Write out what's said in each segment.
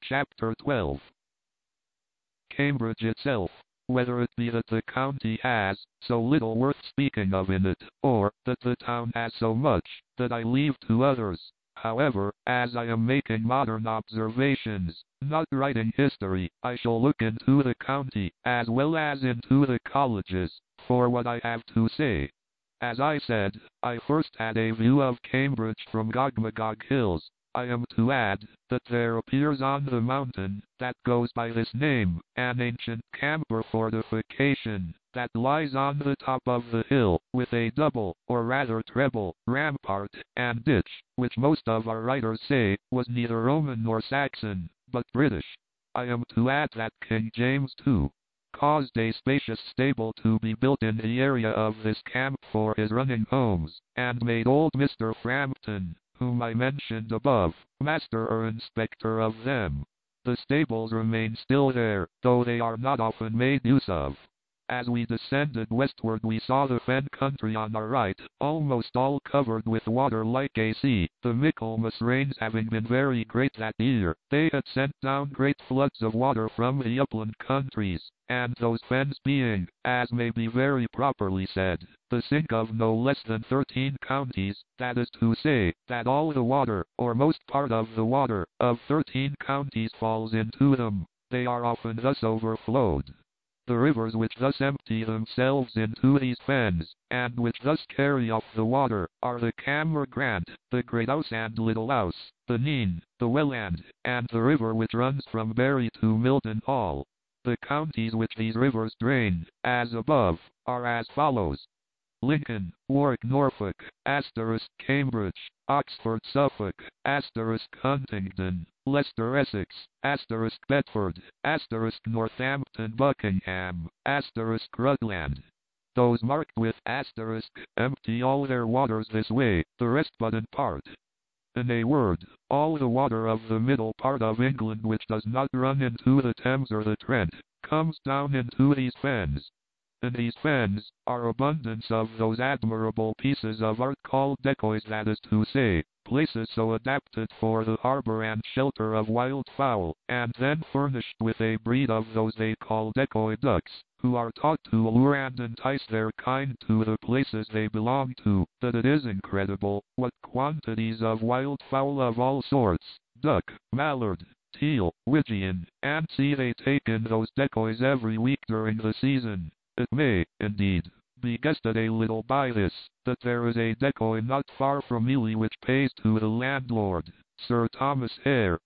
Chapter 12. Cambridge itself, whether it be that the county has so little worth speaking of in it, or that the town has so much, that I leave to others. However, as I am making modern observations, not writing history, I shall look into the county, as well as into the colleges, for what I have to say. As I said, I first had a view of Cambridge from Gogmagog Hills. I am to add, that there appears on the mountain, that goes by this name, an ancient camber fortification, that lies on the top of the hill, with a double, or rather treble, rampart, and ditch, which most of our writers say, was neither Roman nor Saxon, but British. I am to add that King James II caused a spacious stable to be built in the area of this camp for his running homes, and made old Mr. Frampton, whom I mentioned above, master or inspector of them. The stables remain still there, though they are not often made use of. As we descended westward we saw the fen country on our right, almost all covered with water like a sea. The Michaelmas rains having been very great that year, they had sent down great floods of water from the upland countries, and those fens being, as may be very properly said, the sink of no less than 13 counties, that is to say, that all the water, or most part of the water, of 13 counties falls into them, they are often thus overflowed. The rivers which thus empty themselves into these fens, and which thus carry off the water, are the Camber Grant, the Great Ouse and Little Ouse, the Nene, the Welland, and the river which runs from Bury to Milton Hall. The counties which these rivers drain, as above, are as follows: Lincoln, Warwick, Norfolk, * Cambridge, Oxford, Suffolk, * Huntingdon, Leicester, Essex, * Bedford, * Northampton, Buckingham, * Rutland. Those marked with * empty all their waters this way, the rest but in part. In a word, all the water of the middle part of England which does not run into the Thames or the Trent, comes down into these fens. In these fens, are abundance of those admirable pieces of art called decoys, that is to say, places so adapted for the harbour and shelter of wild fowl, and then furnished with a breed of those they call decoy ducks, who are taught to lure and entice their kind to the places they belong to, that it is incredible, what quantities of wild fowl of all sorts, duck, mallard, teal, widgeon, and sea they take in those decoys every week during the season. It may, indeed, be guessed at a little by this, that there is a decoy not far from Ely which pays to the landlord, Sir Thomas Hare,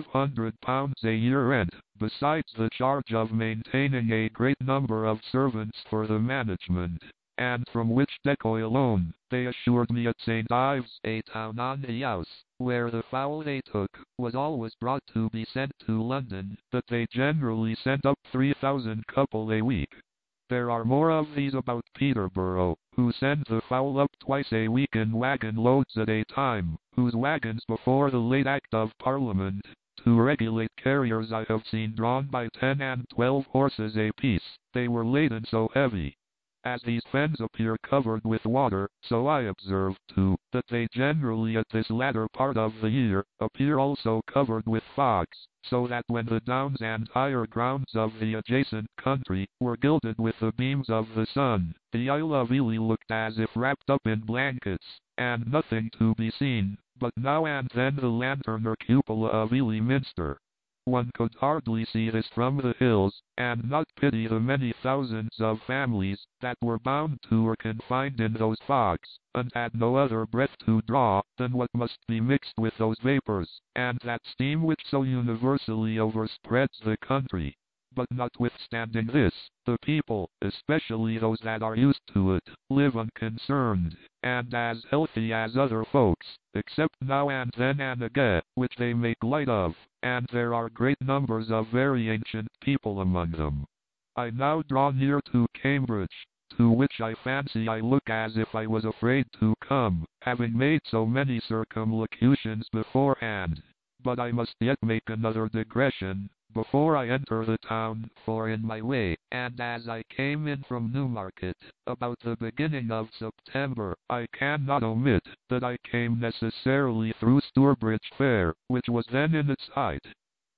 £500 a year rent, besides the charge of maintaining a great number of servants for the management, and from which decoy alone, they assured me at St. Ives, a town on the Ouse, where the fowl they took was always brought to be sent to London, that they generally sent up 3,000 couple a week. There are more of these about Peterborough, who send the fowl up twice a week in wagon loads at a time, whose wagons before the late Act of Parliament to regulate carriers I have seen drawn by 10 and 12 horses apiece, they were laden so heavy. As these fens appear covered with water, so I observe, too, that they generally at this latter part of the year, appear also covered with fogs, so that when the downs and higher grounds of the adjacent country were gilded with the beams of the sun, the Isle of Ely looked as if wrapped up in blankets, and nothing to be seen, but now and then the lantern or cupola of Ely Minster. One could hardly see this from the hills, and not pity the many thousands of families that were bound to or confined in those fogs, and had no other breath to draw than what must be mixed with those vapors, and that steam which so universally overspreads the country. But notwithstanding this, the people, especially those that are used to it, live unconcerned, and as healthy as other folks, except now and then an ague, which they make light of, and there are great numbers of very ancient people among them. I now draw near to Cambridge, to which I fancy I look as if I was afraid to come, having made so many circumlocutions beforehand. But I must yet make another digression before I enter the town, for in my way, and as I came in from Newmarket, about the beginning of September, I cannot omit that I came necessarily through Stourbridge Fair, which was then in its height.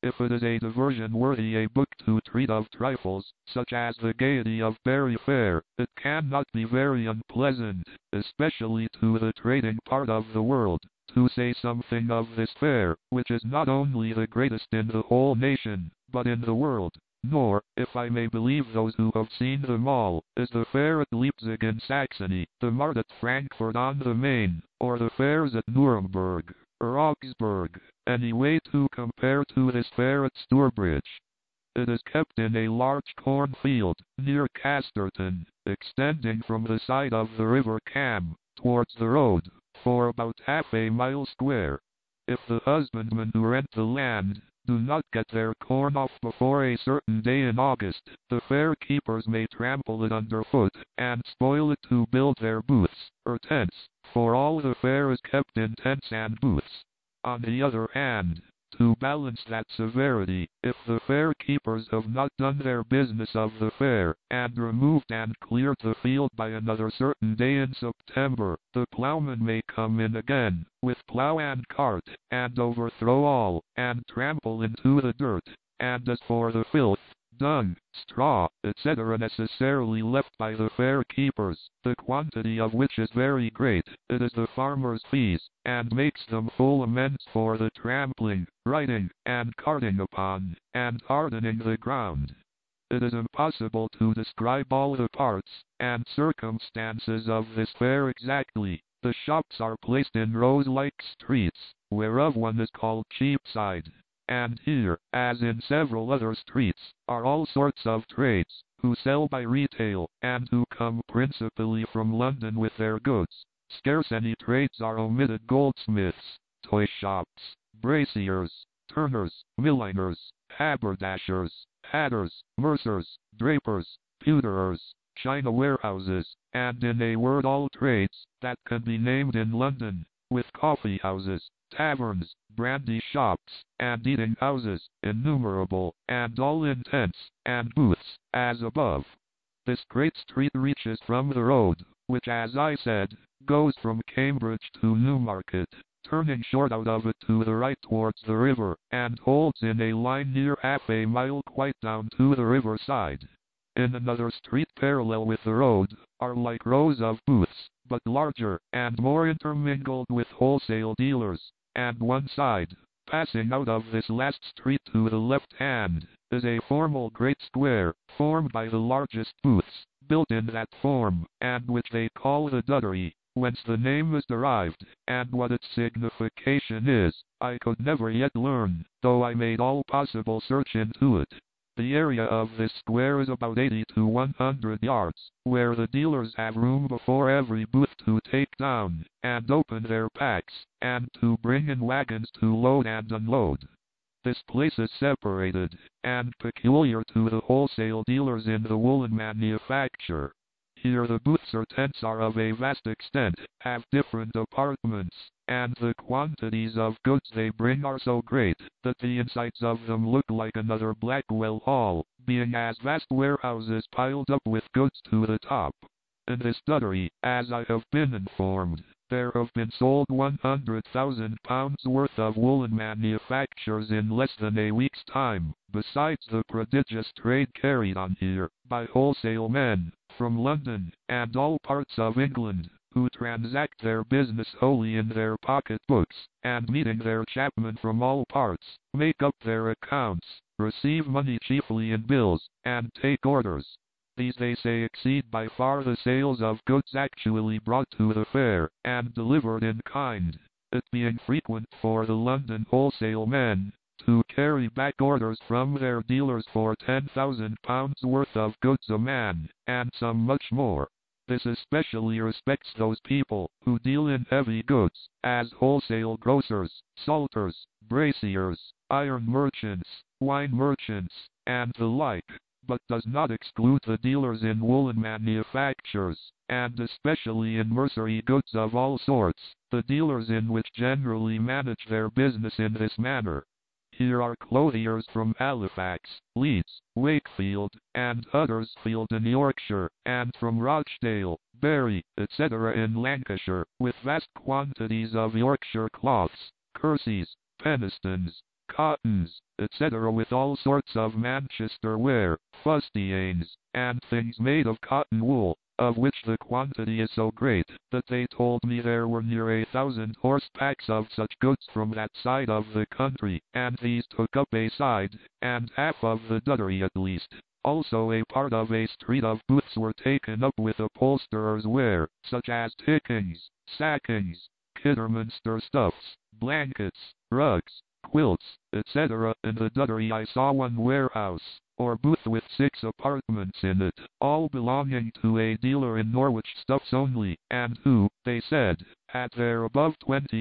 If it is a diversion worthy a book to treat of trifles, such as the gaiety of Bury Fair, it cannot be very unpleasant, especially to the trading part of the world, to say something of this fair, which is not only the greatest in the whole nation, but in the world. Nor, if I may believe those who have seen them all, is the fair at Leipzig in Saxony, the mart at Frankfurt on the Main, or the fairs at Nuremberg, or Augsburg, any way to compare to this fair at Stourbridge. It is kept in a large cornfield, near Casterton, extending from the side of the river Cam, towards the road, for about half a mile square. If the husbandmen who rent the land do not get their corn off before a certain day in August, the fair keepers may trample it underfoot, and spoil it to build their booths, or tents, for all the fair is kept in tents and booths. On the other hand, to balance that severity, if the fair keepers have not done their business of the fair, and removed and cleared the field by another certain day in September, the plowman may come in again, with plow and cart, and overthrow all, and trample into the dirt. And as for the filth, dung, straw, etc. necessarily left by the fair keepers, the quantity of which is very great, it is the farmer's fees, and makes them full amends for the trampling, riding, and carting upon, and hardening the ground. It is impossible to describe all the parts and circumstances of this fair exactly. The shops are placed in rows like streets, whereof one is called Cheapside. And here, as in several other streets, are all sorts of trades, who sell by retail, and who come principally from London with their goods. Scarce any trades are omitted: goldsmiths, toy shops, braziers, turners, milliners, haberdashers, hatters, mercers, drapers, pewterers, china warehouses, and in a word all trades that can be named in London, with coffee houses, taverns, brandy shops, and eating houses, innumerable, and all in tents and booths, as above. This great street reaches from the road, which, as I said, goes from Cambridge to Newmarket, turning short out of it to the right towards the river, and holds in a line near half a mile quite down to the river side. In another street parallel with the road, are like rows of booths, but larger, and more intermingled with wholesale dealers, and one side, passing out of this last street to the left hand, is a formal great square, formed by the largest booths, built in that form, and which they call the Duddery, whence the name is derived, and what its signification is, I could never yet learn, though I made all possible search into it. The area of this square is about 80 to 100 yards, where the dealers have room before every booth to take down and open their packs, and to bring in wagons to load and unload. This place is separated, and peculiar to the wholesale dealers in the woolen manufacture. Here the booths or tents are of a vast extent, have different apartments, and the quantities of goods they bring are so great, that the insides of them look like another Blackwell Hall, being as vast warehouses piled up with goods to the top. In this Duddery, as I have been informed, there have been sold £100,000 worth of woolen manufactures in less than a week's time, besides the prodigious trade carried on here, by wholesale men, from London, and all parts of England, who transact their business wholly in their pocket books, and meeting their chapmen from all parts, make up their accounts, receive money chiefly in bills, and take orders. These they say exceed by far the sales of goods actually brought to the fair, and delivered in kind, it being frequent for the London wholesale men to carry back orders from their dealers for £10,000 worth of goods a man, and some much more. This especially respects those people who deal in heavy goods, as wholesale grocers, salters, braziers, iron merchants, wine merchants, and the like, but does not exclude the dealers in woolen manufactures, and especially in mercery goods of all sorts, the dealers in which generally manage their business in this manner. Here are clothiers from Halifax, Leeds, Wakefield, and Huddersfield in Yorkshire, and from Rochdale, Bury, etc. in Lancashire, with vast quantities of Yorkshire cloths, kerseys, penistons, cottons, etc., with all sorts of Manchester ware, fustians, and things made of cotton wool, of which the quantity is so great that they told me there were near 1,000 horse packs of such goods from that side of the country, and these took up a side, and half of the Duddery at least. Also a part of a street of booths were taken up with upholsterers' ware, such as tickings, sackings, Kidderminster stuffs, blankets, rugs, quilts, etc. In the Duddery I saw one warehouse, or booth with 6 apartments in it, all belonging to a dealer in Norwich stuffs only, and who, they said, had there above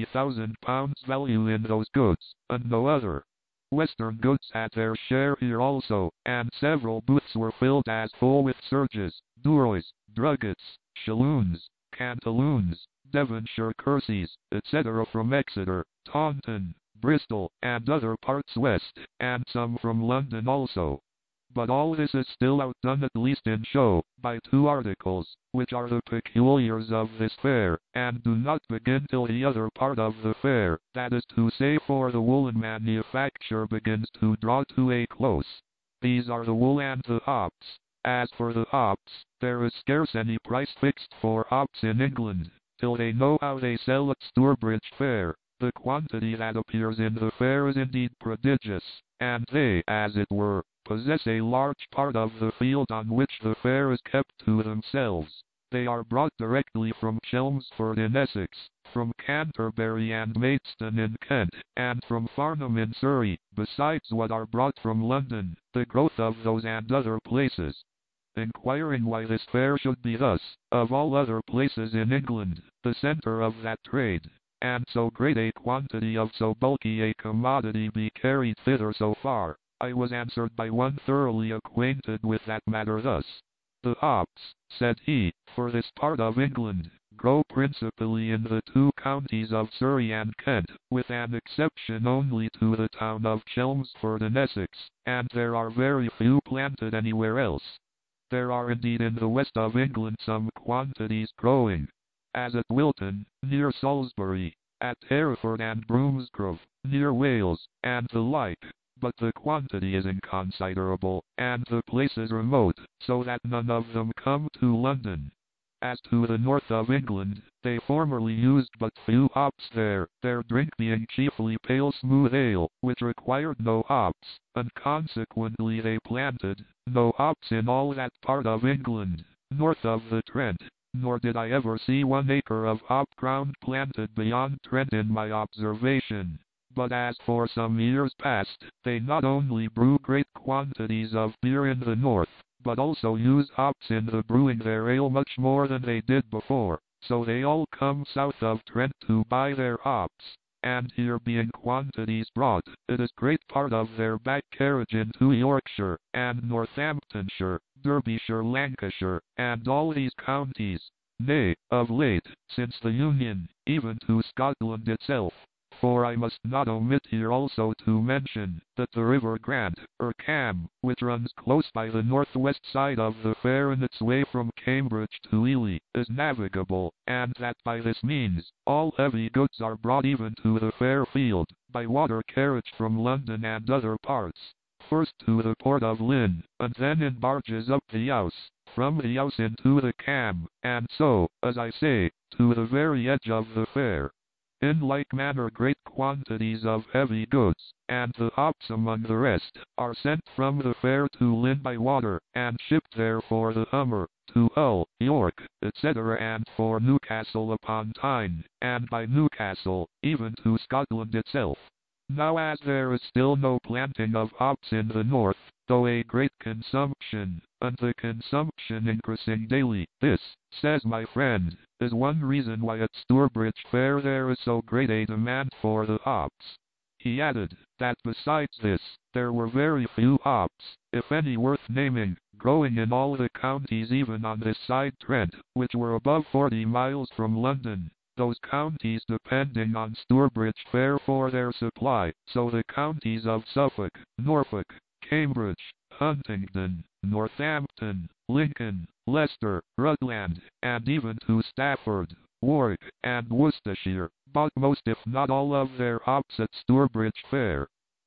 £20,000 value in those goods, and no other. Western goods had their share here also, and several booths were filled as full with serges, dourois, druggets, shalloons, cantaloons, Devonshire kerseys, etc. from Exeter, Taunton, Bristol, and other parts west, and some from London also. But all this is still outdone, at least in show, by 2 articles, which are the peculiars of this fair, and do not begin till the other part of the fair, that is to say, for the woolen manufacture begins to draw to a close. These are the wool and the hops. As for the hops, there is scarce any price fixed for hops in England, till they know how they sell at Stourbridge Fair. The quantity that appears in the fair is indeed prodigious, and they, as it were, possess a large part of the field on which the fair is kept to themselves. They are brought directly from Chelmsford in Essex, from Canterbury and Maidstone in Kent, and from Farnham in Surrey, besides what are brought from London, the growth of those and other places. Inquiring why this fair should be thus, of all other places in England, the centre of that trade, and so great a quantity of so bulky a commodity be carried thither so far, I was answered by one thoroughly acquainted with that matter thus: "The hops," said he, "for this part of England, grow principally in the 2 counties of Surrey and Kent, with an exception only to the town of Chelmsford in Essex, and there are very few planted anywhere else. There are indeed in the west of England some quantities growing, as at Wilton, near Salisbury, at Hereford and Broomsgrove, near Wales, and the like, but the quantity is inconsiderable, and the places remote, so that none of them come to London. As to the north of England, they formerly used but few hops there, their drink being chiefly pale smooth ale, which required no hops, and consequently they planted no hops in all that part of England, north of the Trent, nor did I ever see 1 acre of hop ground planted beyond Trent in my observation. But as for some years past, they not only brew great quantities of beer in the north, but also use hops in the brewing their ale much more than they did before, so they all come south of Trent to buy their hops, and here being quantities brought, it is great part of their back carriage into Yorkshire, and Northamptonshire, Derbyshire, Lancashire, and all these counties, nay, of late, since the Union, even to Scotland itself. For I must not omit here also to mention that the River Grant, or Cam, which runs close by the northwest side of the fair in its way from Cambridge to Ely, is navigable, and that by this means, all heavy goods are brought even to the fair field, by water carriage from London and other parts, first to the port of Lynn, and then in barges up the Ouse, from the Ouse into the Cam, and so, as I say, to the very edge of the fair. In like manner great quantities of heavy goods, and the hops among the rest, are sent from the fair to Lynn by water, and shipped there for the Humber, to Hull, York, etc., and for Newcastle upon Tyne, and by Newcastle, even to Scotland itself. Now as there is still no planting of hops in the north, though a great consumption, and the consumption increasing daily, this, says my friend, is one reason why at Stourbridge Fair there is so great a demand for the hops. He added, that besides this, there were very few hops, if any worth naming, growing in all the counties even on this side Trent, which were above 40 miles from London, those counties depending on Stourbridge Fair for their supply, so the counties of Suffolk, Norfolk, Cambridge, Huntingdon, Northampton, Lincoln, Leicester, Rutland, and even to Stafford, Warwick, and Worcestershire, bought most if not all of their hops at Stourbridge Fair.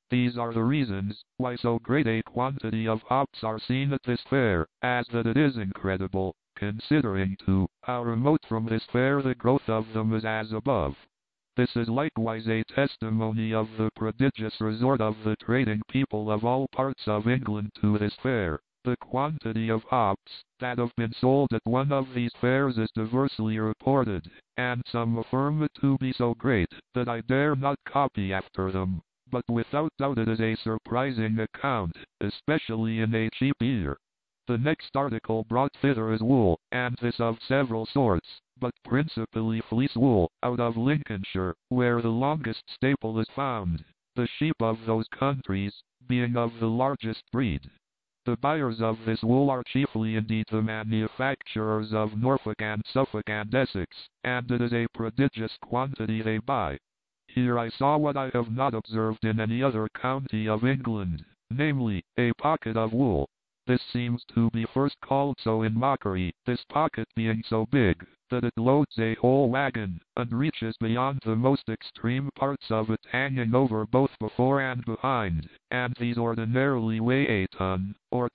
These are the reasons why so great a quantity of hops are seen at this fair, as that it is incredible, considering too, how remote from this fair the growth of them is as above. This is likewise a testimony of the prodigious resort of the trading people of all parts of England to this fair. The quantity of hops that have been sold at one of these fairs is diversely reported, and some affirm it to be so great that I dare not copy after them. But without doubt it is a surprising account, especially in a cheap year. The next article brought thither is wool, and this of several sorts, but principally fleece wool, out of Lincolnshire, where the longest staple is found, the sheep of those countries being of the largest breed. The buyers of this wool are chiefly indeed the manufacturers of Norfolk and Suffolk and Essex, and it is a prodigious quantity they buy. Here I saw what I have not observed in any other county of England, namely, a pocket of wool. This seems to be first called so in mockery, this pocket being so big, that it loads a whole wagon, and reaches beyond the most extreme parts of it, hanging over both before and behind, and these ordinarily weigh a ton, or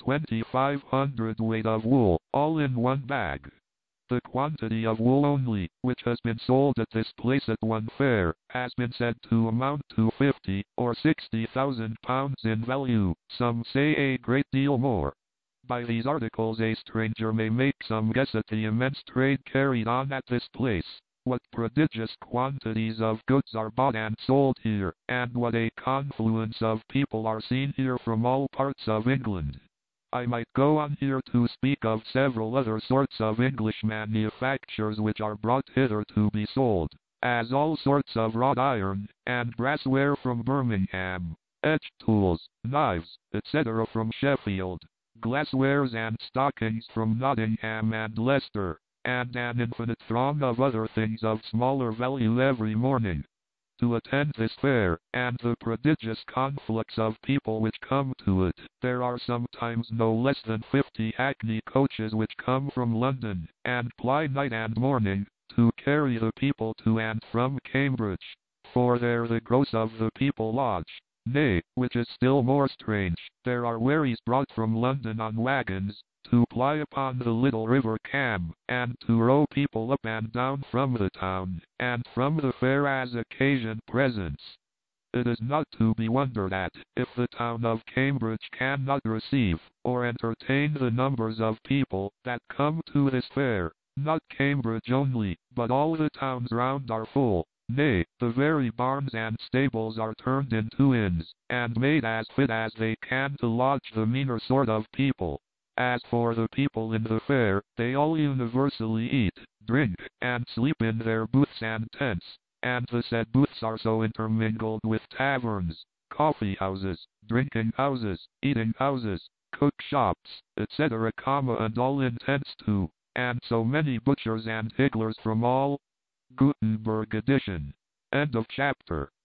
2,500 weight of wool, all in one bag. The quantity of wool only, which has been sold at this place at one fair, has been said to amount to 50 or 60,000 pounds in value, some say a great deal more. By these articles a stranger may make some guess at the immense trade carried on at this place, what prodigious quantities of goods are bought and sold here, and what a confluence of people are seen here from all parts of England. I might go on here to speak of several other sorts of English manufactures which are brought hither to be sold, as all sorts of wrought iron and brassware from Birmingham, edge tools, knives, etc. from Sheffield, glasswares and stockings from Nottingham and Leicester, and an infinite throng of other things of smaller value every morning. To attend this fair, and the prodigious conflux of people which come to it, there are sometimes no less than 50 hackney coaches which come from London, and ply night and morning, to carry the people to and from Cambridge, for there the gross of the people lodge. Nay, which is still more strange, there are wherries brought from London on wagons, to ply upon the little river Cam, and to row people up and down from the town, and from the fair as occasion presents. It is not to be wondered at, if the town of Cambridge cannot receive, or entertain the numbers of people that come to this fair. Not Cambridge only, but all the towns round are full. Nay, the very barns and stables are turned into inns, and made as fit as they can to lodge the meaner sort of people. As for the people in the fair, they all universally eat, drink, and sleep in their booths and tents, and the said booths are so intermingled with taverns, coffee houses, drinking houses, eating houses, cook shops, etc., and all in tents too, and so many butchers and higglers from all. Gutenberg edition. End of chapter.